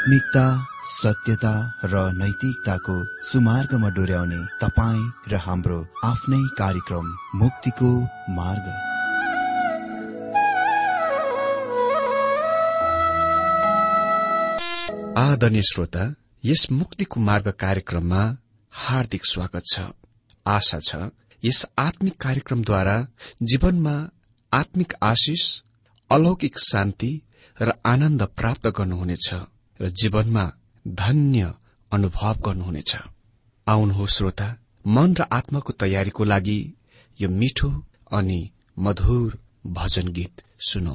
आत्मिकता, सत्यता र नैतिकताको सुमार्गमा डोर्याउने तपाईँ र हाम्रो आफ्नै कार्यक्रम मुक्तिको मार्ग। आदरणीय श्रोता, यस मुक्तिको मार्ग कार्यक्रममा हार्दिक स्वागत छ। आशा छ यस आत्मिक कार्यक्रमद्वारा जीवनमा आत्मिक आशिष, अलौकिक शान्ति र आनन्द प्राप्त गर्नुहुनेछ र जीवनमा धन्य अनुभव गर्नुहुनेछ। आउनुहोस् श्रोता, मन र आत्माको तयारीको लागि यो मिठो अनि मधुर भजन गीत सुनौ।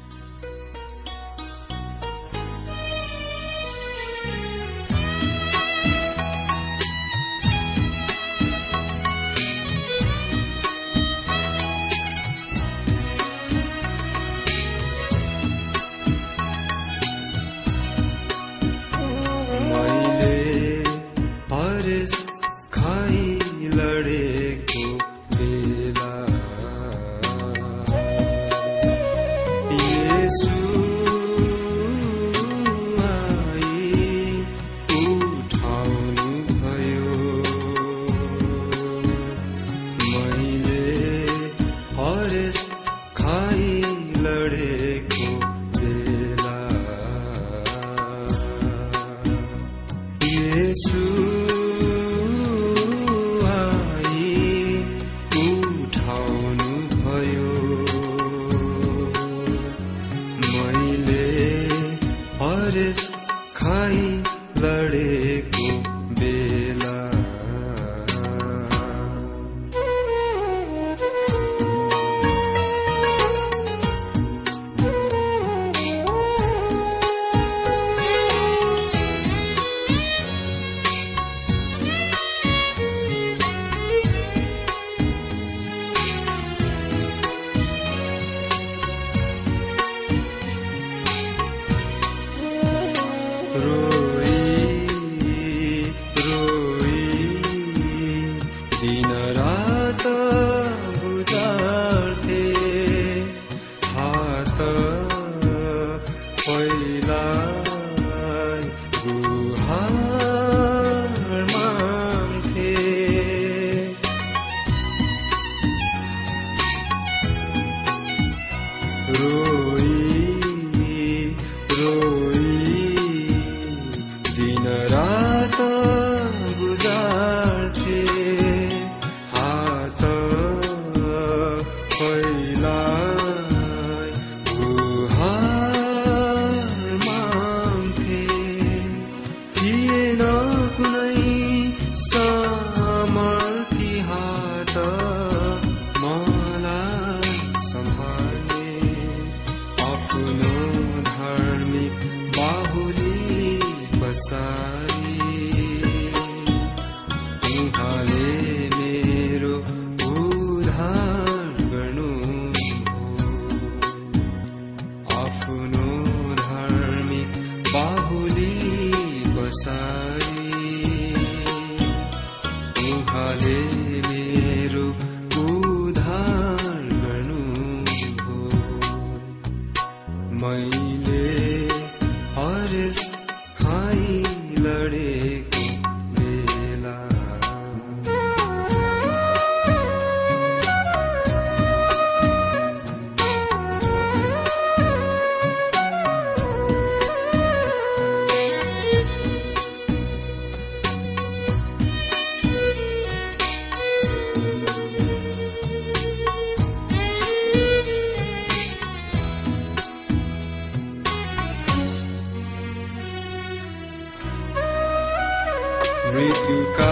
मृत्युका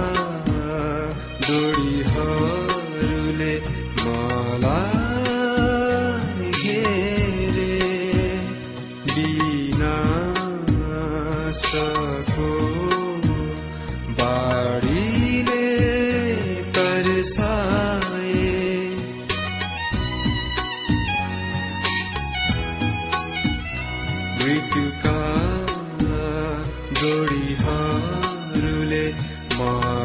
डोरीहरूले मलाई घेरे, विनाशको बाढीले तर्साए। मृत्युका डोरीहरूले मलाई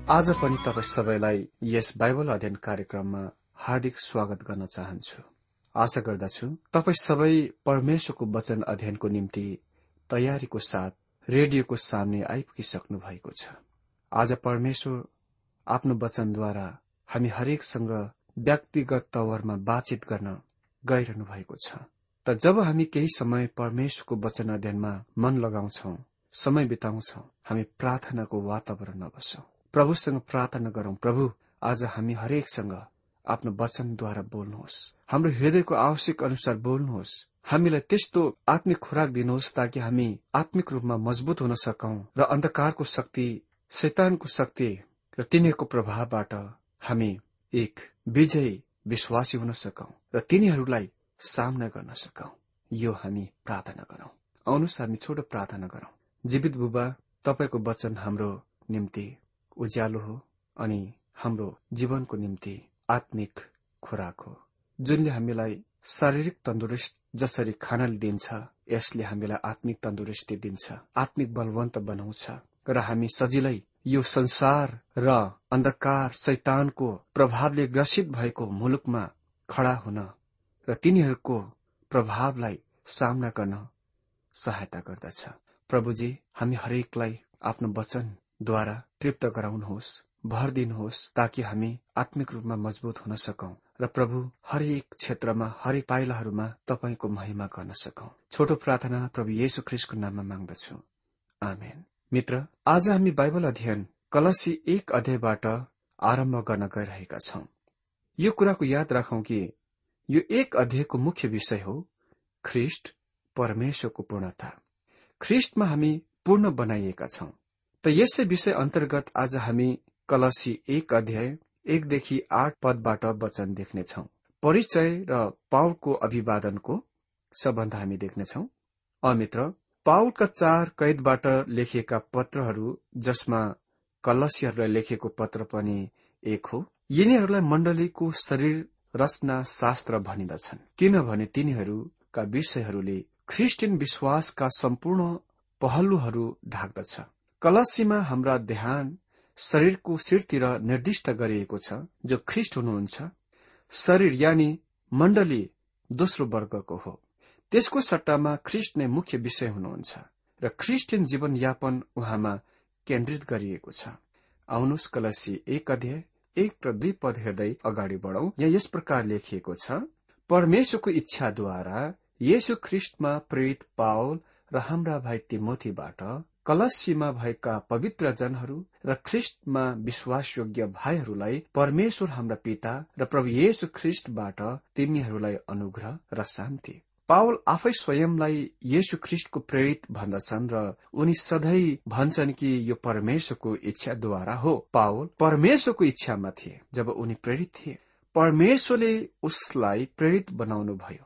आज पनि तपाईँ सबैलाई यस बाइबल अध्ययन कार्यक्रममा हार्दिक स्वागत गर्न चाहन्छु। आशा गर्दछु तपाईँ सबै परमेश्वरको वचन अध्ययनको निम्ति तयारीको साथ रेडियोको सामने आइपुगिसक्नु भएको छ। आज परमेश्वर आफ्नो वचनद्वारा हामी हरेकसँग व्यक्तिगत तवरमा बातचित गर्न गइरहनु भएको छ। त जब हामी केही समय परमेश्वरको वचन अध्ययनमा मन लगाउँछौ, समय बिताउँछौ, हामी प्रार्थनाको वातावरणमा बसौं, प्रभुसँग प्रार्थना गरौं, प्रभु आज हामी हरेकसँग आफ्नो वचनद्वारा बोल्नुहोस्, हाम्रो हृदयको आवश्यक अनुसार बोल्नुहोस्, हामीलाई त्यस्तो आत्मिक खुराक दिनुहोस् ताकि हामी आत्मिक रूपमा मजबुत हुन सकौं र अन्धकारको शक्ति, शैतानको शक्ति र तिनीहरूको प्रभावबाट हामी एक विजयी विश्वासी हुन सकौं र तिनीहरूलाई सामना गर्न सकौं। यो हामी प्रार्थना गरौं। आउनुहोस् हामी छोटो प्रार्थना गरौं। जीवित बुबा, तपाईको वचन हाम्रो निम्ति उज्यालो हो अनि हाम्रो जीवनको निम्ति आत्मिक खुराक हो, जुनले हामीलाई शारीरिक तन्दुरुस्त जसरी खानाले दिन्छ, यसले हामीलाई आत्मिक तन्दुरुस्ती दिन्छ, आत्मिक बलवन्त बनाउँछ र हामी सजिलै यो संसार र अन्धकार शैतानको प्रभावले ग्रसित भएको मुलुकमा खड़ा हुन र तिनीहरूको प्रभावलाई सामना गर्न सहायता गर्दछ। प्रभुजी, हामी हरेकलाई आफ्नो वचनद्वारा तृप्त गराउनुहोस्, भर दिनुहोस् ताकि हामी आत्मिक रूपमा मजबुत हुन सकौं र प्रभु हरेक क्षेत्रमा, हरेक पाइलाहरूमा तपाईको महिमा गर्न सकौं। छोटो प्रार्थना प्रभु येशू ख्रीष्टको नाममा माग्दछु, आमेन। मित्र, आज हामी बाइबल अध्ययन कलसी 1 अध्यायबाट आरम्भ गर्न गइरहेका छौं। यो कुराको याद राखौं कि यो 1 अध्यायको मुख्य विषय हो ख्रीष्ट परमेश्वरको पूर्णता। ख्रीष्टमा हामी पूर्ण बनाइएका छौं। त यसै विषय अन्तर्गत आज हामी कलसी 1 अध्याय 1देखि 8 पदबाट वचन देख्नेछौं। परिचय र पाउलको अभिवादनको सम्बन्ध हामी देख्नेछौं। मित्र, पाउलका 4 कैदबाट लेखिएका पत्रहरू, जसमा कलसीहरूलाई लेखेको पत्र पनि एक हो, यिनीहरूलाई मण्डलीको शरीर रचना शास्त्र भनिदछन्, किनभने तिनीहरूका विषयहरूले ख्रिस्टियन विश्वासका सम्पूर्ण पहलुहरू ढाक्दछ। कलसीमा हाम्रा ध्यान शरीरको शिरतिर निर्दिष्ट गरिएको छ, जो ख्रिस्ट हुनुहुन्छ। शरीर यानी मण्डली दोस्रो वर्गको हो। त्यसको सट्टामा ख्रिस्ट नै मुख्य विषय हुनुहुन्छ र ख्रिस्टियन जीवनयापन उहाँमा केन्द्रित गरिएको छ। आउनुहोस् कलसी 1 अध्याय 1 र 2 पद हेर्दै अगाडि बढौं। यहाँ यस प्रकार लेखिएको छ, परमेश्वरको इच्छाद्वारा येशू ख्रिस्टमा प्रेरित पाउल र हाम्रा भाइ तिमोथीबाट कलसीमा भएका पवित्र जनहरू र ख्रिस्टमा विश्वासयोग्य भाइहरूलाई परमेश्वर हाम्रा पिता र प्रभु येशू ख्रिस्टबाट तिमीहरूलाई अनुग्रह र शान्ति। पाउल आफै स्वयंलाई येशू ख्रिस्टको प्रेरित भन्दछन् र उनी सधैँ भन्छन् कि यो परमेश्वरको इच्छाद्वारा हो। पाउल परमेश्वरको इच्छामा थिए जब उनी प्रेरित थिए। परमेश्वरले उसलाई प्रेरित बनाउनु भयो।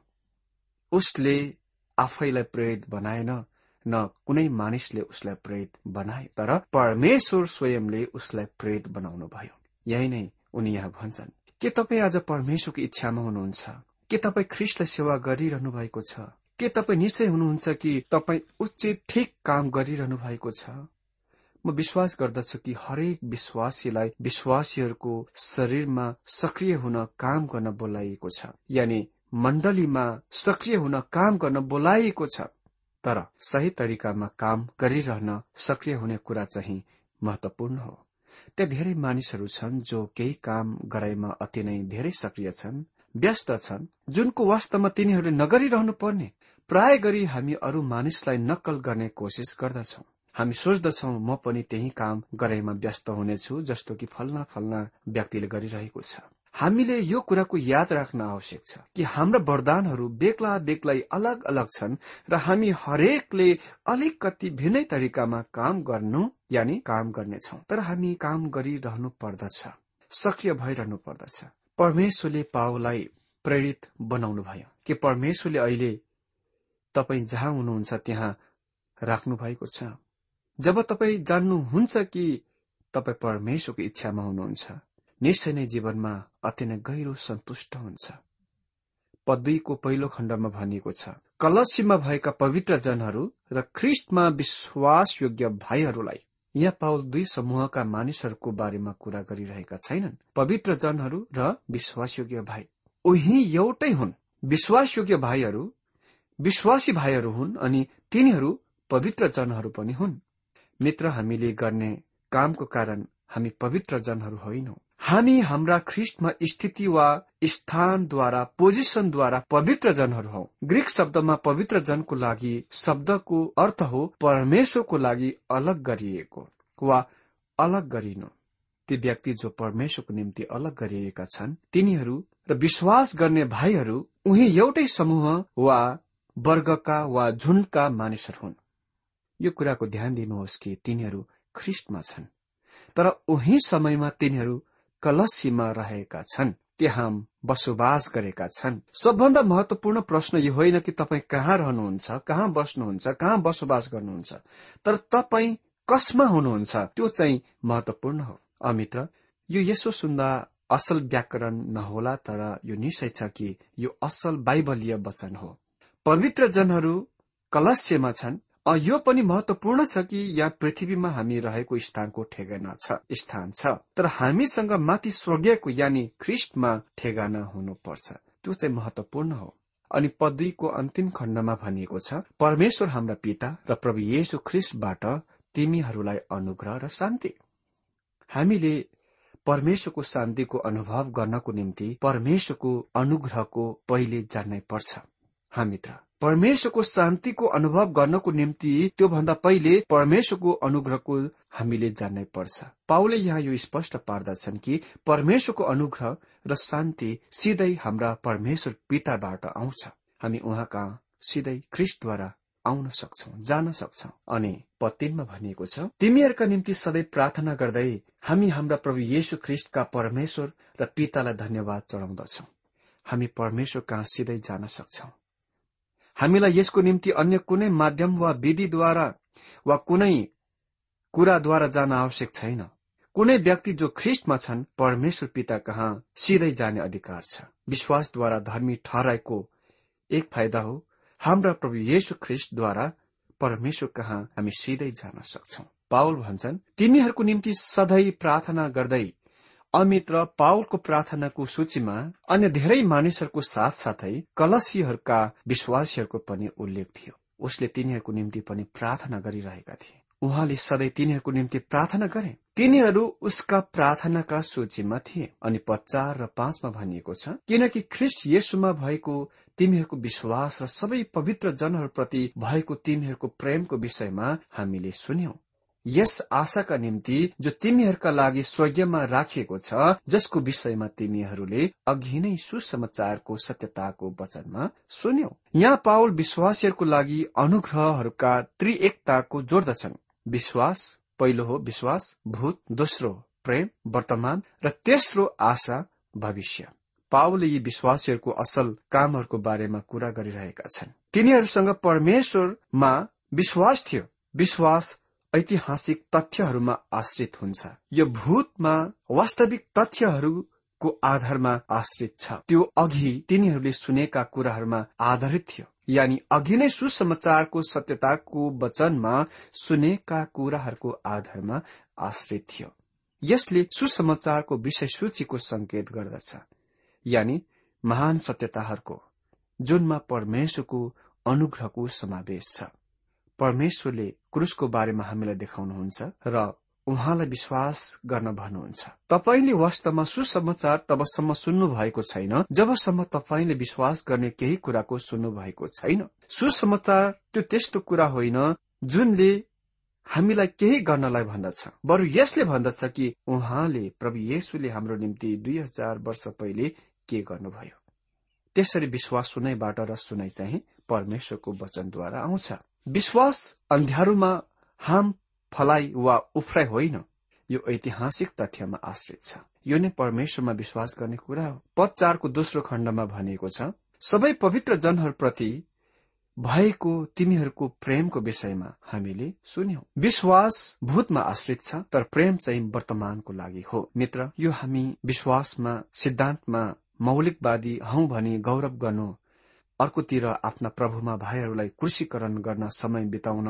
उसले आफैलाई प्रेरित बनाएन, न कुनै मानिसले उसलाई प्रेरित बनाए, तर परमेश्वर स्वयंले उसलाई प्रेरित बनाउनु भयो। यही नै उनी यहाँ भन्छन्। के तपाईँ आज परमेश्वरको इच्छामा हुनुहुन्छ? के तपाईँ ख्रिस्टलाई सेवा गरिरहनु भएको छ? के तपाईँ निश्चय हुनुहुन्छ कि तपाईँ उचित ठिक काम गरिरहनु भएको छ? म विश्वास गर्दछु कि हरेक विश्वासीलाई विश्वासीहरूको शरीरमा सक्रिय हुन काम गर्न बोलाइएको छ, यानी मण्डलीमा सक्रिय हुन काम गर्न बोलाइएको छ। तर सही तरिकामा काम गरिरहन सक्रिय हुने कुरा चाहिँ महत्वपूर्ण हो। त्यहाँ धेरै मानिसहरू छन् जो केही काम गराइमा अति नै धेरै सक्रिय छन्, व्यस्त छन्, जुनको वास्तवमा तिनीहरूले नगरिरहनु पर्ने। प्राय गरी हामी अरू मानिसलाई नक्कल गर्ने कोसिस गर्दछौं। हामी सोच्दछौं म पनि त्यही काम गराइमा व्यस्त हुनेछु जस्तो कि फल्ना व्यक्तिले गरिरहेको छ। हामीले यो कुराको याद राख्न आवश्यक छ कि हाम्रा वरदानहरू बेग्ला बेग्लै अलग अलग छन् र हामी हरेकले अलिकति भिन्नै तरिकामा काम गर्नु यानी काम गर्नेछौं। तर हामी काम गरिरहनु पर्दछ, सक्रिय भइरहनु पर्दछ। परमेश्वरले पाउललाई प्रेरित बनाउनु भयो। के परमेश्वरले अहिले तपाईँ जहाँ हुनुहुन्छ त्यहाँ राख्नु भएको छ? जब तपाईँ जान्नुहुन्छ कि तपाईँ परमेश्वरको इच्छामा हुनुहुन्छ, निश्चय नै जीवनमा अति नै गहिरो सन्तुष्ट हुन्छ। पद 2 को पहिलो खण्डमा भनिएको छ, कलसीमा भएका पवित्र जनहरू र ख्रिस्टमा विश्वासयोग्य भाइहरूलाई यहाँ पाउल दुई समूहका मानिसहरूको बारेमा कुरा गरिरहेका छैनन्, पवित्र जनहरू र विश्वासयोग्य भाइ। उही एउटै हुन्। विश्वासयोग्य भाइहरू विश्वासी भाइहरू हुन् अनि तिनीहरू पवित्र जनहरू पनि हुन्। मित्र, हामीले गर्ने कामको कारण हामी पवित्र जनहरू होइनौं। हामी हाम्रा ख्रिस्टमा स्थिति वा स्थानद्वारा, पोजिसनद्वारा पवित्र जनहरू हौ। ग्रीक शब्दमा पवित्र जनको लागि शब्दको अर्थ हो परमेश्वरको लागि अलग गरिएको वा अलग गरिनु। ती व्यक्ति जो परमेश्वरको निम्ति अलग गरिएका छन्, तिनीहरू र विश्वास गर्ने भाइहरू उही एउटै समूह वा वर्गका वा झुण्डका मानिसहरू हुन्। यो कुराको ध्यान दिनुहोस् कि तिनीहरू ख्रिस्टमा छन्, तर उही समयमा तिनीहरू कलसीमा रहेका छन्, त्यहाँ बसोबास गरेका छन्। सबभन्दा महत्वपूर्ण प्रश्न यो होइन कि तपाईँ कहाँ रहनुहुन्छ, कहाँ बस्नुहुन्छ, कहाँ बसोबास गर्नुहुन्छ, तर तपाईँ कसमा हुनुहुन्छ, त्यो चाहिँ महत्वपूर्ण हो। मित्र, यो यसो सुन्दा असल व्याकरण नहोला, तर यो निश्चय छ कि यो असल बाइबलीय वचन हो। पवित्र जनहरू कलस्यमा छन्। यो पनि महत्वपूर्ण छ कि यहाँ पृथ्वीमा हामी रहेको स्थानको ठेगाना स्थान छ, तर हामीसँग माथि स्वर्गीयको यानि ख्रिस्टमा ठेगाना हुनुपर्छ। त्यो चाहिँ महत्वपूर्ण हो। अनि पद 2 को अन्तिम खण्डमा भनिएको छ, परमेश्वर हाम्रा पिता र प्रभु येशू ख्रिस्टबाट तिमीहरूलाई अनुग्रह र शान्ति। हामीले परमेश्वरको शान्तिको अनुभव गर्नको निम्ति परमेश्वरको अनुग्रहको पहिले जान्नै पर्छ। मित्र, परमेश्वरको शान्तिको अनुभव गर्नको निम्ति त्योभन्दा पहिले परमेश्वरको अनुग्रहको हामीले जान्नै पर्छ। पाउलले यहाँ यो स्पष्ट पार्दछन् कि परमेश्वरको अनुग्रह र शान्ति सिधै हाम्रा परमेश्वर पिताबाट आउँछ। हामी उहाँ कहाँ सिधै ख्रिस्टद्वारा आउन सक्छौं, जान सक्छौं। अनि पद 3 मा भनिएको छ, तिमीहरूका निम्ति सधैँ प्रार्थना गर्दै हामी हाम्रा प्रभु येशू ख्रिस्टका परमेश्वर र पितालाई धन्यवाद चढाउँदछौं। हामी परमेश्वर कहाँ सिधै जान सक्छौं। हामीलाई यसको निम्ति अन्य कुनै माध्यम वा विधिद्वारा वा कुनै कुराद्वारा जान आवश्यक छैन। कुनै व्यक्ति जो ख्रिस्टमा छन्, परमेश्वर पिता कहाँ सिधै जाने अधिकार छ। विश्वासद्वारा धर्मी ठहराएको एक फाइदा हो, हाम्रा प्रभु येशू ख्रिस्टद्वारा परमेश्वर कहाँ हामी सिधै जान सक्छौं। पाउल भन्छन्, तिमीहरूको निम्ति सधैँ प्रार्थना गर्दै। मित्र, पाउलको प्रार्थनाको सूचीमा अन्य धेरै मानिसहरूको साथसाथै कलसीहरूका विश्वासीहरूको पनि उल्लेख थियो। उसले तिनीहरूको निम्ति पनि प्रार्थना गरिरहेका थिए। उहाँले सधैँ तिनीहरूको निम्ति प्रार्थना गरे। तिनीहरू उसका प्रार्थनाका सूचीमा थिए। अनि पद 4 र 5 मा भनिएको छ, किनकि ख्रिस्ट येशूमा भएको तिमीहरूको विश्वास र सबै पवित्र जनहरूप्रति भएको तिमीहरूको प्रेमको विषयमा हामीले सुन्यौं। यस आशाका निम्ति जो तिमीहरूका लागि स्वर्गीयमा राखिएको छ, जसको विषयमा तिमीहरूले अघि नै सुसमाचारको सत्यताको वचनमा सुन्यौ। यहाँ पाउल विश्वासीहरूको लागि अनुग्रहहरूका त्रिएकताको जोड्दछन्। विश्वास, पहिलो हो विश्वास, भूत, दोस्रो प्रेम, वर्तमान र तेस्रो आशा, भविष्य। पाउलले यी विश्वासीहरूको असल कामहरूको बारेमा कुरा गरिरहेका छन्। तिनीहरूसँग परमेश्वरमा विश्वास थियो। विश्वास ऐतिहासिक तथ्यहरूमा आश्रित हुन्छ। यो भूतमा वास्तविक तथ्यहरूको आधारमा आश्रित छ। त्यो अघि तिनीहरूले सुनेका कुराहरूमा आधारित थियो, यानि अघि नै सुसमाचारको सत्यताको वचनमा सुनेका कुराहरूको आधारमा आश्रित थियो। यसले सुसमाचारको विषय सूचीको संकेत गर्दछ, यानि महान सत्यताहरूको जुनमा परमेश्वरको अनुग्रहको समावेश छ। परमेश्वरले क्रुसको बारेमा हामीलाई देखाउनुहुन्छ र उहाँलाई विश्वास गर्न भन्नुहुन्छ। तपाईले वास्तवमा सुसमाचार तबसम्म सुन्नु भएको छैन जबसम्म तपाईले विश्वास गर्ने केही कुराको सुन्नु भएको छैन। सुसमाचार त्यो त्यस्तो कुरा होइन जुनले हामीलाई केही गर्नलाई भन्दछ, बरु यसले भन्दछ कि उहाँले प्रभु येशूले हाम्रो निम्ति 2000 वर्ष पहिले के गर्नुभयो। त्यसरी विश्वास सुनाइबाट र सुनाइ चाहिँ परमेश्वरको वचनद्वारा आउँछ। विश्वास अन्ध्यारोमा हाम फलाइ वा उफ्राइ होइन, यो ऐतिहासिक तथ्यमा आश्रित छ। यो नै परमेश्वरमा विश्वास गर्ने कुरा हो। पद 4 को दोस्रो खण्डमा भनिएको छ, सबै पवित्र जनहरूप्रति भएको तिमीहरूको प्रेमको विषयमा हामीले सुन्यौं। विश्वास भूतमा आश्रित छ, तर प्रेम चाहिँ वर्तमानको लागि हो। मित्र, यो हामी विश्वासमा सिद्धान्तमा मौलिकवादी हौं भनी गौरव गर्नु, अर्कोतिर आफ्ना प्रभुमा भाइहरूलाई क्रूसीकरण गर्न समय बिताउन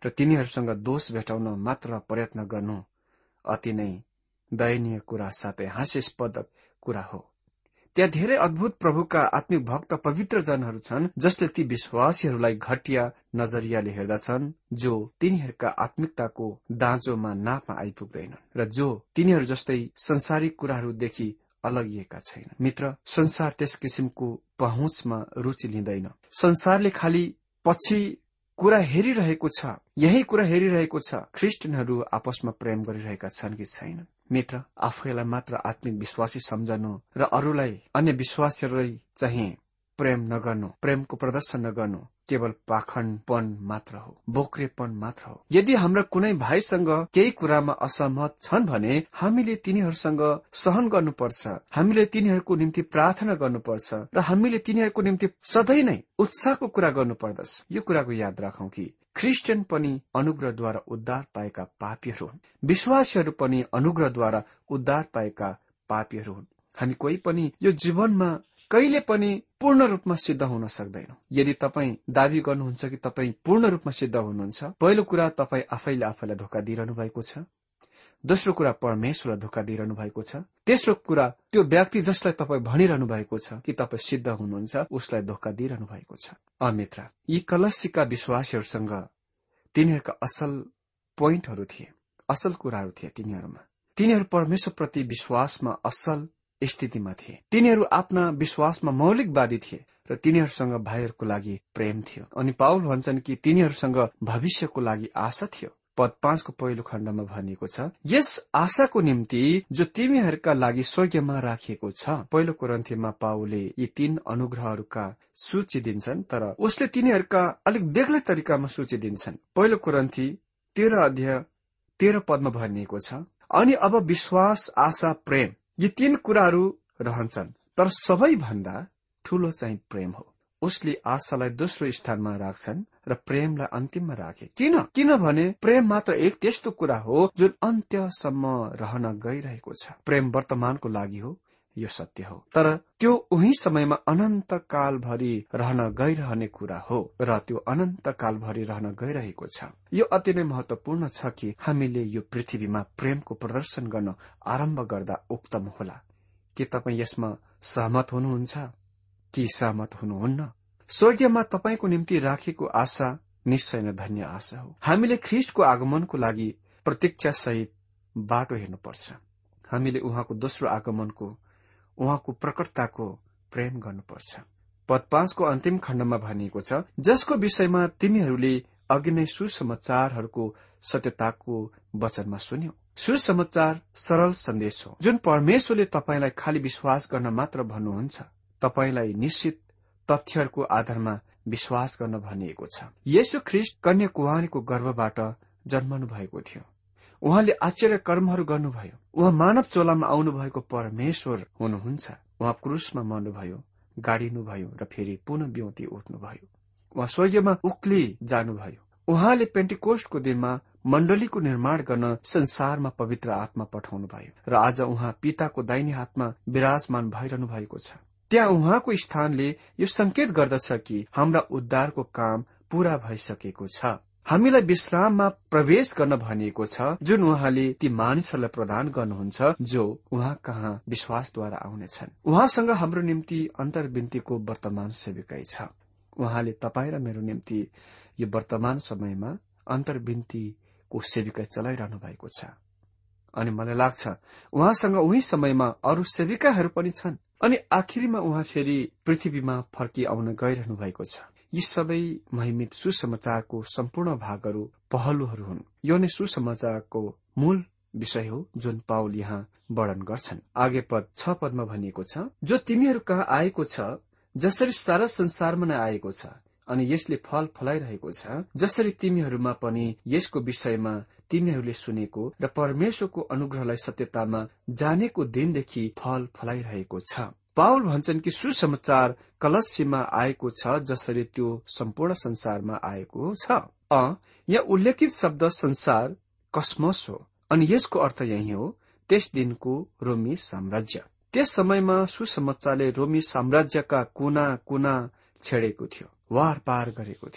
र तिनीहरूसँग दोष भेटाउन मात्र प्रयत्न गर्नु अति नै दयनीय कुरा साथै हास्यास्पद कुरा हो। त्यहाँ धेरै अद्भुत प्रभुका आत्मिक भक्त पवित्र जनहरू छन् जसले ती विश्वासीहरूलाई घटिया नजरियाले हेर्दछन्, जो तिनीहरूका आत्मिकताको दाँजोमा नापमा आइपुग्दैनन् र जो तिनीहरू जस्तै संसारिक कुराहरूदेखि अलगिएका छैनन्। मित्र, संसार त्यस किसिमको पहुँचमा रुचि लिँदैन। संसारले खालि पछि कुरा हेरिरहेको छ, यही कुरा हेरिरहेको छ, ख्रिस्टियनहरू आपसमा प्रेम गरिरहेका छन् कि छैनन्। मित्र, आफैलाई मात्र आत्मिक विश्वासी सम्झनु र अरूलाई अन्य विश्वासीहरूलाई चाहिँ प्रेम नगर्नु, प्रेमको प्रदर्शन नगर्नु केवल पाखण्डपन मात्र हो, बोक्रेपन मात्र हो। यदि हाम्रा कुनै भाइसँग केही कुरामा असहमत छन् भने हामीले तिनीहरूसँग सहन गर्नुपर्छ, हामीले तिनीहरूको निम्ति प्रार्थना गर्नुपर्छ र हामीले तिनीहरूको निम्ति सधैँ नै उत्साहको कुरा गर्नुपर्दछ। यो कुराको याद राखौं कि ख्रिस्टियन पनि अनुग्रहद्वारा उद्धार पाएका पापीहरू हुन्, विश्वासीहरू पनि अनुग्रहद्वारा उद्धार पाएका पापीहरू हुन्। हामी कोही पनि यो जीवनमा कहिले पनि पूर्ण रूपमा सिद्ध हुन सक्दैनौं। यदि तपाईँ दावी गर्नुहुन्छ कि तपाईँ पूर्ण रूपमा सिद्ध हुनुहुन्छ, पहिलो कुरा तपाईँ आफैले आफैलाई धोका दिइरहनु भएको छ, दोस्रो कुरा परमेश्वरलाई धोका दिइरहनु भएको छ, तेस्रो कुरा त्यो व्यक्ति जसलाई तपाईँ भनिरहनु भएको छ कि तपाईँ सिद्ध हुनुहुन्छ उसलाई धोका दिइरहनु भएको छ। मित्र, यी कलसीका विश्वासीहरूसँग तिनीहरूका असल पोइन्टहरू थिए, असल कुराहरू थिए तिनीहरूमा। तिनीहरू परमेश्वरप्रति विश्वासमा असल स्थितिमा थिए, तिनीहरू आफ्ना विश्वासमा मौलिकवादी थिए र तिनीहरूसँग भाइहरूको लागि प्रेम थियो। अनि पाउल भन्छन् कि तिनीहरूसँग भविष्यको लागि आशा थियो। पद 5 को पहिलो खण्डमा भनिएको छ, यस आशाको निम्ति जो तिमीहरूका लागि स्वर्गमा राखिएको छ। पहिलो कोरिन्थीमा पाउलले यी 3 अनुग्रहहरूका सूची दिन्छन्, तर उसले तिनीहरूका अलिक बेग्लै तरिकामा सूची दिन्छन्। पहिलो कोरिन्थी 13 अध्याय 13 पदमा भनिएको छ, अनि अब विश्वास, आशा, प्रेम यी 3 कुराहरू रहन्छन्, तर सबैभन्दा ठूलो चाहिँ प्रेम हो। उसले आशालाई दोस्रो स्थानमा राख्छन् र प्रेमलाई अन्तिममा राखे। किनभने प्रेम मात्र एक त्यस्तो कुरा हो जुन अन्त्यसम्म रहन गइरहेको छ। प्रेम वर्तमानको लागि हो, यो सत्य हो, तर त्यो उही समयमा अनन्त कालभरि रहन गइरहने कुरा हो र त्यो अनन्त कालभरि रहन गइरहेको छ। यो अति नै महत्वपूर्ण छ कि हामीले यो पृथ्वीमा प्रेमको प्रदर्शन गर्न आरम्भ गर्दा उत्तम होला। के तपाईँ यसमा सहमत हुनुहुन्छ कि सहमत हुनुहुन्न? स्वर्गमा तपाईको निम्ति राखेको आशा निश्चय नै धन्य आशा हो। हामीले ख्रिस्टको आगमनको लागि प्रतीक्षा सहित बाटो हेर्नुपर्छ। हामीले उहाँको दोस्रो आगमनको, उहाँको प्रकटताको प्रेम गर्नुपर्छ। पद 5 को अन्तिम खण्डमा भनिएको छ, जसको विषयमा तिमीहरूले अघि नै सुसमाचारहरूको सत्यताको वचनमा सुन्यौ। सुसमाचार सरल सन्देश हो जुन परमेश्वरले तपाईलाई खाली विश्वास गर्न मात्र भन्नुहुन्छ। तपाईलाई निश्चित तथ्यहरूको आधारमा विश्वास गर्न भनिएको छ। येशू ख्रिस्ट कन्या कुँवारीको गर्भबाट जन्मनु भएको थियो। उहाँले आश्चर्य कर्महरू गर्नुभयो। उहाँ मानव चोलामा आउनु भएको परमेश्वर हुनुहुन्छ। उहाँ क्रुसमा मर्नुभयो, गाडिनुभयो र फेरि पुनः बिउती उठ्नुभयो। उहाँ स्वर्गमा उक्ली जानुभयो। उहाँले पेन्टिकोस्टको दिनमा मण्डलीको निर्माण गर्न संसारमा पवित्र आत्मा पठाउनु भयो र आज उहाँ पिताको दाहिने हातमा विराजमान भइरहनु भएको छ। त्यहाँ उहाँको स्थानले यो संकेत गर्दछ कि हाम्रा उद्धारको काम पूरा भइसकेको छ। हामीलाई विश्राममा प्रवेश गर्न भनिएको छ जुन उहाँले ती मानिसहरूलाई प्रदान गर्नुहुन्छ जो उहाँ कहाँ विश्वासद्वारा आउनेछन्। उहाँसँग हाम्रो निम्ति अन्तर्विन्तीको वर्तमान सेविकाई छ। उहाँले तपाईँ र मेरो निम्ति यो वर्तमान समयमा अन्तर्विन्तीको सेविकाई चलाइरहनु भएको छ। अनि मलाई लाग्छ उहाँसँग उही समयमा अरू सेविकाहरू पनि छन्। अनि आखिरीमा उहाँ फेरि पृथ्वीमा फर्की आउन गइरहनु भएको छ। यी सबै महिमित सुसमाचारको सम्पूर्ण भागहरू, पहलुहरू हुन्। यो नै सुसमाचारको मूल विषय हो जुन पाउल यहाँ वर्णन गर्छन्। आगे पद 6 पदमा भनिएको छ, जो तिमीहरू कहाँ आएको छ जसरी सारा संसारमा नै आएको छ, अनि यसले फल फलाइरहेको छ, जसरी तिमीहरूमा पनि यसको विषयमा तिमीहरूले सुनेको र परमेश्वरको अनुग्रहलाई सत्यतामा जानेको दिनदेखि फल फलाइरहेको छ। पाउल भन्छन् कि सुसमाचार कलसीमा आएको छ जसरी त्यो सम्पूर्ण संसारमा आएको छ। यहाँ उल्लेखित शब्द संसार कस्मोस हो अनि यसको अर्थ यही हो, त्यस दिनको रोमी साम्राज्य। त्यस समयमा सुसमाचारले रोमी साम्राज्यका कुना कुना छेडेको थियो, वार पार गरेको थियो।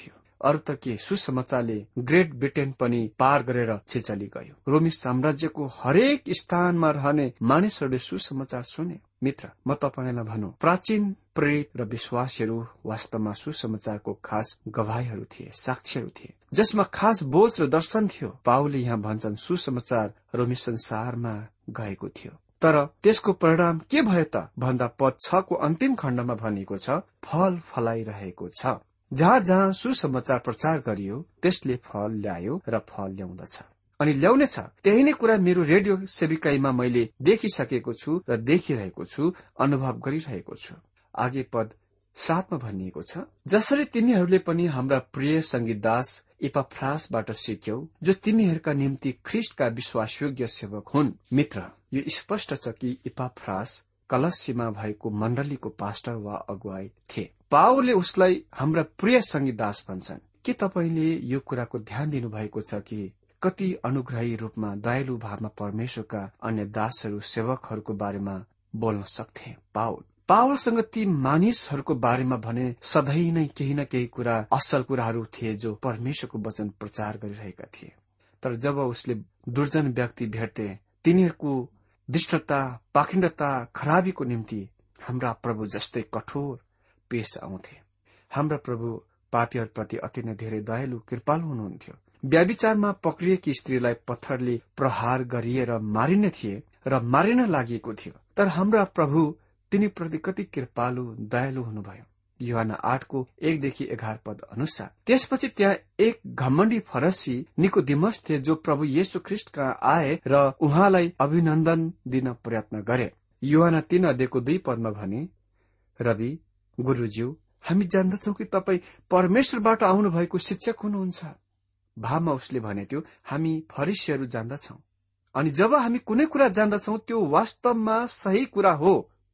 अरू त के, सुसमाचारले ग्रेट ब्रिटेन पनि पार गरेर छिचली गयो। रोमी साम्राज्यको हरेक स्थानमा रहने मानिसहरूले सुसमाचार सुने। मित्र, म तपाईलाई भनौं, प्राचीन प्रेरित र विश्वासीहरू वास्तवमा सुसमाचारको खास गवाहीहरू थिए, साक्षीहरू थिए, जसमा खास बोझ र दर्शन थियो। पाउलले यहाँ भन्छन् सुसमाचार रोमी संसारमा गएको थियो, तर त्यसको परिणाम के भयो त भन्दा पद 6 को अन्तिम खण्डमा भनिएको छ, फल फलाइरहेको छ। जहाँ जहाँ सुसमाचार प्रचार गरियो त्यसले फल ल्यायो र फल ल्याउँदछ अनि ल्याउनेछ। त्यही नै कुरा मेरो रेडियो सेविकाईमा मैले देखिसकेको छु र देखिरहेको छु, अनुभव गरिरहेको छु। आगे पद 7 मा भनिएको छ, जसरी तिमीहरूले पनि हाम्रा प्रिय संगीतदास इपाफ्रासबाट सिक्यौ, जो तिमीहरूका निम्ति ख्रीष्टका विश्वासयोग्य सेवक हुन्। मित्र, यो स्पष्ट छ कि इपाफ्रास कलस्सीमा भएको मण्डलीको पास्टर वा अगुवाई थिए। पावलले उसलाई हाम्रा प्रिय संगीतदास भन्छन्। के तपाईले यो कुराको ध्यान दिनुभएको छ कि कति अनुग्रही रूपमा दयालु भावमा परमेश्वरका अन्य दासहरू सेवकहरूको बारेमा बोल्न सक्थे। पावलसँग ती मानिसहरूको बारेमा भने सधैँ नै केही न केही कुरा, असल कुराहरू थिए जो परमेश्वरको वचन प्रचार गरिरहेका थिए। तर जब उसले दुर्जन व्यक्ति भेट्थे, तिनीहरूको दुष्टता, पाखण्डता, खराबीको निम्ति हाम्रा प्रभु जस्तै कठोर पेश आउँथे। हाम्रा प्रभु पापीहरूप्रति अति नै धेरै दयालु कृपालु हुनुहुन्थ्यो। व्यभिचारमा पक्रिएकी स्त्रीलाई पत्थरले प्रहार गरिएर मारिने थिए र मारिन लागेको थियो, तर हाम्रा प्रभु तिनीप्रति कति कृपालु दयालु हुनुभयो। यूहन्ना 8 को 1 देखि 11 पद अनुसार। त्यसपछि त्यहाँ एक घमण्डी फरसी निकोदेमस थिए, जो प्रभु येशू ख्रीष्टका आए र उहाँलाई अभिनन्दन दिन प्रयत्न गरे। यूहन्ना 3 अध्यायको 2 पदमा भने, रवि गुरुज्यू, हामी जान्दछौ कि तपाई परमेश्वरबाट आउनु भएको शिक्षक हुनुहुन्छ। भावमा उसले भने थियो, हामी फरिसीहरू जान्दछौ, अनि जब हामी कुनै कुरा जान्दछौ त्यो वास्तवमा सही कुरा हो।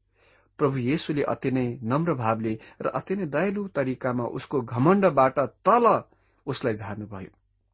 प्रभु येशूले अति नै नम्र भावले र अति नै दयालु तरिकामा उसको घमण्डबाट तल उसलाई झार्नुभयो।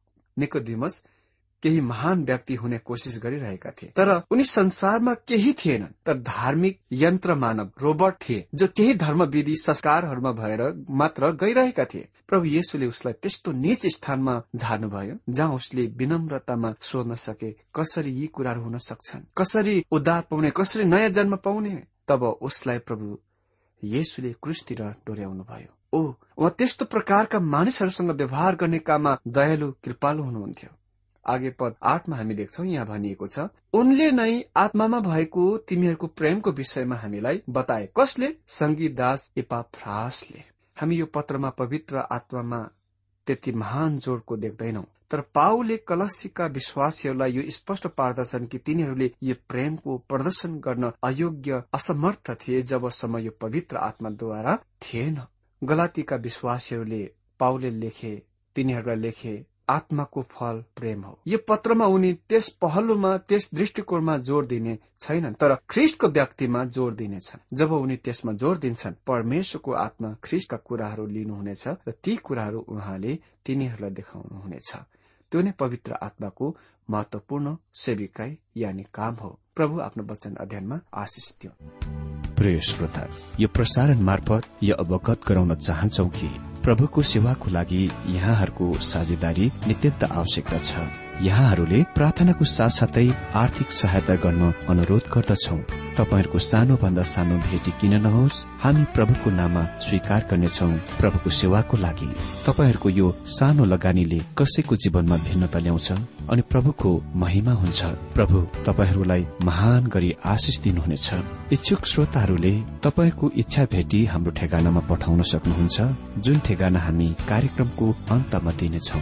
निकोदेमस केही महान व्यक्ति हुने कोशिश गरिरहेका थिए, तर उनी संसारमा केही थिएनन्, तर धार्मिक यन्त्र मानव रोबोट थिए, जो केही धर्मविधि संस्कारहरूमा भएर मात्र गइरहेका थिए। प्रभु येशूले उसलाई त्यस्तो नीच स्थानमा झार्नुभयो जहाँ उसले विनम्रतामा सोध्न सके, कसरी यी कुराहरू हुन सक्छन्, कसरी उद्धार पाउने, कसरी नयाँ जन्म पाउने। तब उसलाई प्रभु येशूले क्रुसतिर डोर्याउनु भयो। उहाँ त्यस्तो प्रकारका मानिसहरूसँग व्यवहार गर्ने काममा दयालु कृपालु हुनुहुन्थ्यो। आगे पद 8 मा हामी देख्छौ, यहाँ भनिएको छ, उनले नै आत्मामा भएको तिमीहरूको प्रेमको विषयमा हामीलाई बताए। कसले? संगीतदास इपाफ्रासले। हामी यो पत्रमा पवित्र आत्मामा त्यति महान जोडको देख्दैनौ, तर पाउलले कलस्सीका विश्वासीहरूलाई यो स्पष्ट पार्दछन् कि तिनीहरूले यो प्रेमको प्रदर्शन गर्न अयोग्य, असमर्थ थिए जबसम्म यो पवित्र आत्माद्वारा थिएन। गलातीका विश्वासीहरूले पाउलले लेखे, तिनीहरूलाई लेखे, आत्माको फल प्रेम हो। यो पत्रमा उनी त्यस पहलुमा, त्यस दृष्टिकोणमा जोड़ दिने छैनन्, तर ख्रीष्टको व्यक्तिमा जोड़ दिनेछन्। जब उनी त्यसमा जोड़ दिन्छन्, परमेश्वरको आत्मा ख्रीष्टका कुराहरू लिनुहुनेछ र ती कुराहरू उहाँले तिनीहरूलाई देखाउनुहुनेछ। त्यो नै पवित्र आत्माको महत्वपूर्ण सेविकाई यानि काम हो। प्रभु आफ्नो वचन अध्ययनमा आशिष दियो। प्रिय श्रोता, यो प्रसारण मार्फत यो अवगत गराउन चाहन्छौ कि प्रभुको सेवाको लागि यहाँहरूको साझेदारी नित्यन्त आवश्यकता छ। यहाँहरूले प्रार्थनाको साथसाथै आर्थिक सहायता गर्न अनुरोध गर्दछौ। तपाईहरूको सानो भन्दा सानो भेटी किन नहोस्, हामी प्रभुको नाममा स्वीकार गर्नेछौ। प्रभुको सेवाको लागि तपाईहरूको यो सानो लगानीले कसैको जीवनमा भिन्नता ल्याउँछ अनि प्रभुको महिमा हुन्छ। प्रभु तपाईहरूलाई महान गरी आशिष दिनुहुनेछ। इच्छुक श्रोताहरूले तपाईहरूको इच्छा भेटी हाम्रो ठेगानामा पठाउन सक्नुहुन्छ, जुन ठेगाना हामी कार्यक्रमको अन्तमा दिनेछौ।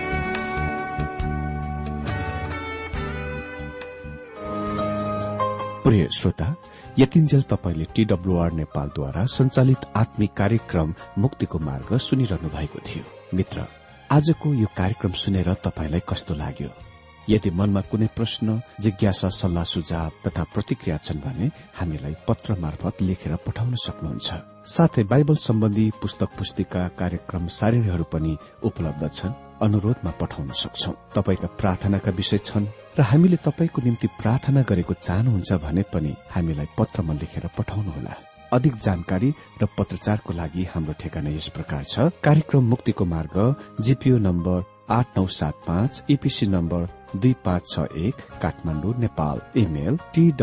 प्रिय श्रोता, यतिन्जेल तपाईले TWR नेपालद्वारा संचालित आत्मिक कार्यक्रम मुक्तिको मार्ग सुनिरहनु भएको थियो। मित्र, आजको यो कार्यक्रम सुनेर तपाईलाई कस्तो लाग्यो? यदि मनमा कुनै प्रश्न, जिज्ञासा, सल्लाह सुझाव तथा प्रतिक्रिया छन् भने हामीलाई पत्र मार्फत लेखेर पठाउन सक्नुहुन्छ। साथै बाइबल सम्बन्धी पुस्तक पुस्तिका, कार्यक्रम सारिणीहरू पनि उपलब्ध छन्, अनुरोधमा पठाउन सक्छौ। तपाईका प्रार्थनाका विषय छन् र हामीले तपाईको निम्ति प्रार्थना गरेको चाहनुहुन्छ भने पनि हामीलाई पत्रमा लेखेर पठाउनुहोला। अधिक जानकारी र पत्रचारको लागि हाम्रो ठेगाना यस प्रकार छ। कार्यक्रम मुक्तिको मार्ग, GPO number 8975, EPC number 2561, Kathmandu, Nepal. Email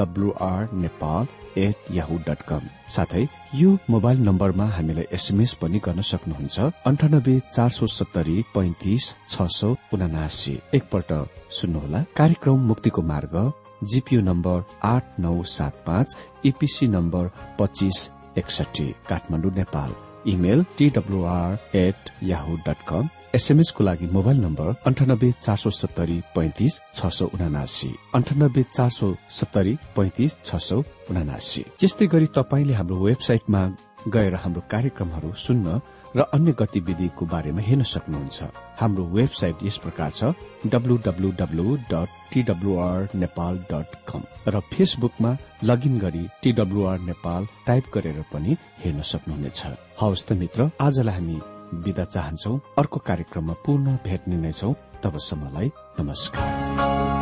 twrnepal@yahoo.com। साथै यो मोबाइल नम्बरमा हामीलाई एसएमएस पनि गर्न सक्नुहुन्छ। 9847353679। एकपल्ट सुन्नुहोला। कार्यक्रम मुक्तिको मार्ग, GPO number 8975, EPC number 2561, Kathmandu, Nepal. Email twr@yahoo.com। SMS को लागि मोबाइल नम्बर 9847353679, 9847353679। यस्तै गरी तपाईले हाम्रो वेबसाइटमा गएर हाम्रो कार्यक्रमहरू सुन्न र अन्य गतिविधिको बारेमा हेर्न सक्नुहुन्छ। हाम्रो वेबसाइट यस प्रकार छ, www.twrnepal.com, र फेसबुकमा लगइन गरी TWR नेपाल टाइप गरेर पनि हेर्न सक्नुहुनेछ। हवस् त मित्र, आजलाई हामी बिदा चाहन्छौ। अर्को कार्यक्रममा पुनः भेट्ने नै छौ। तबसम्मलाई नमस्कार।